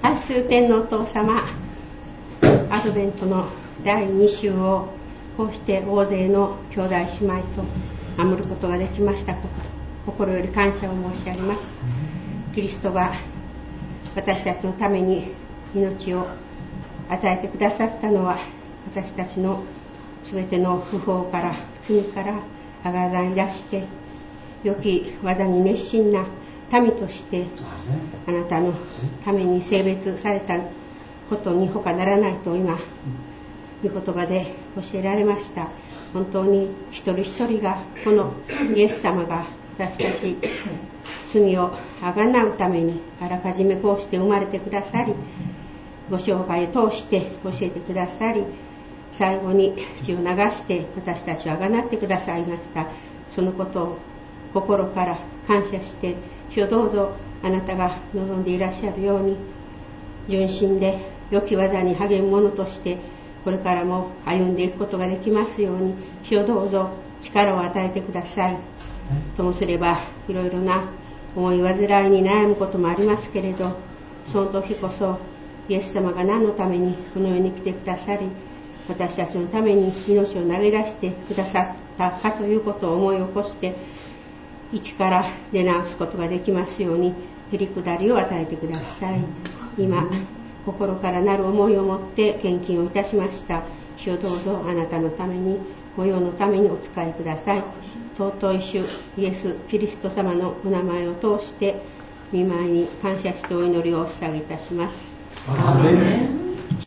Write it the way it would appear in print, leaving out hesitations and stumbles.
愛する天のお父様、アドベントの第2週をこうして大勢の兄弟姉妹と守ることができましたこと、心より感謝を申し上げます。キリストが私たちのために命を与えてくださったのは、私たちのすべての不法から罪からあがらい出して、良き技に熱心な民としてあなたのために性別されたことに他ならないと今御言葉で教えられました。本当に一人一人がこのイエス様が私たち罪をあがなうためにあらかじめこうして生まれてくださり、ご生涯を通して教えてくださり、最後に血を流して私たちをあがなってくださいました。そのことを心から感謝して、主をどうぞあなたが望んでいらっしゃるように純真で良き技に励む者としてこれからも歩んでいくことができますように、主をどうぞ力を与えてください。ともすればいろいろな思い煩いに悩むこともありますけれど、その時こそイエス様が何のためにこの世に来てくださり、私たちのために命を投げ出してくださったかということを思い起こして、一から出直すことができますようにへりくだりを与えてください。今心からなる思いを持って献金をいたしました。主をどうぞあなたのために、御用のためにお使いください。尊い主イエス・キリスト様のお名前を通して御前に感謝してお祈りをお捧げいたします。 アーメン。